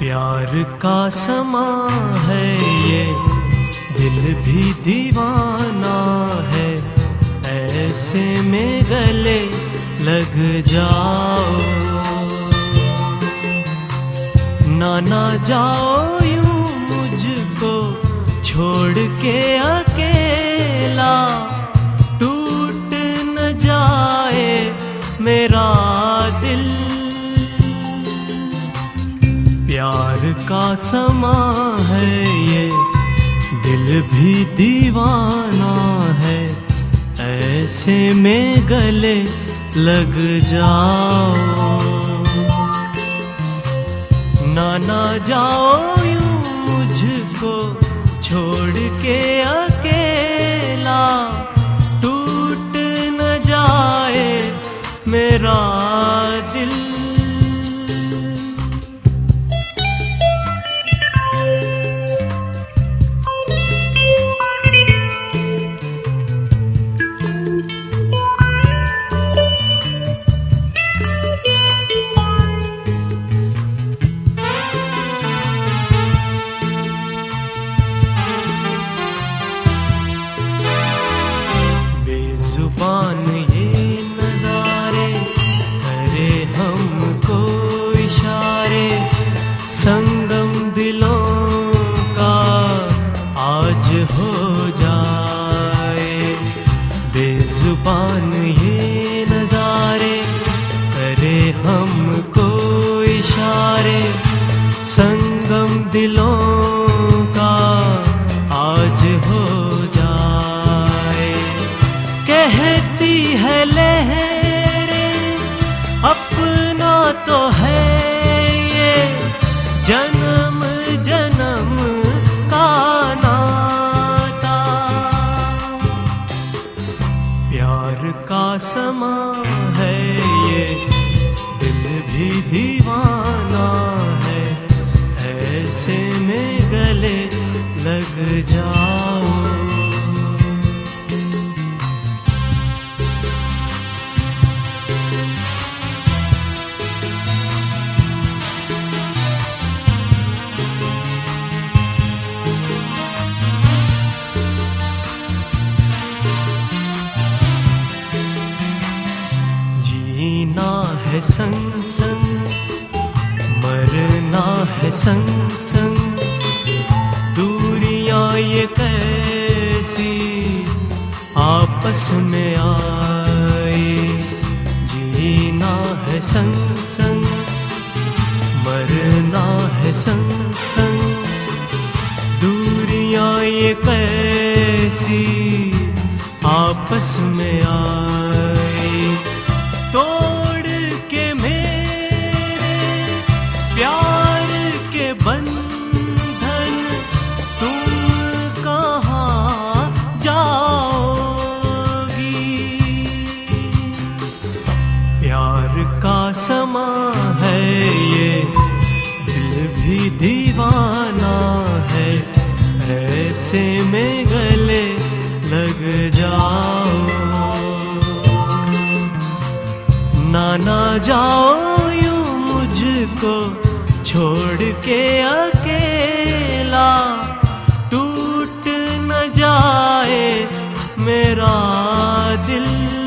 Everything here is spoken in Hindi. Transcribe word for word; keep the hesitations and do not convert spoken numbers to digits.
प्यार का समा है ये, दिल भी दीवाना है, ऐसे में गले लग जाओ, ना ना जाओ यूं मुझको छोड़ के अकेला, टूट न जाए मेरा दिल। प्यार का समा है ये, दिल भी दीवाना है, ऐसे में गले लग जाओ, ना ना जाओ यूं मुझको छोड़ के अकेला, टूट न जाए मेरा दिल। जुबान ये नजारे करे हमको इशारे, संगम दिलों का आज हो जाए। बेजुबान ये नजारे करे हमको इशारे, संगम दिलों का आज हो जाए। कहती है लहरें अपना तो है ये, जन्म जन्म का नाता। प्यार का समा है ये, दिल भी दीवाना है, ऐसे में गले लग जाओ। जीना है संग संग, मरना है संग संग, दूरियां ये कैसी आपस में आए। जीना है संग संग, मरना है संग संग, दूरियां ये कैसी आपस में आए। तोड़ के मेरे प्यार के बंधन तुम कहाँ जाओगी। प्यार का समा है ये, दिल भी दीवाना है, ऐसे में गले लग जाओ, ना ना जाओ यूं मुझको छोड़ के अकेला, टूट न जाए मेरा दिल।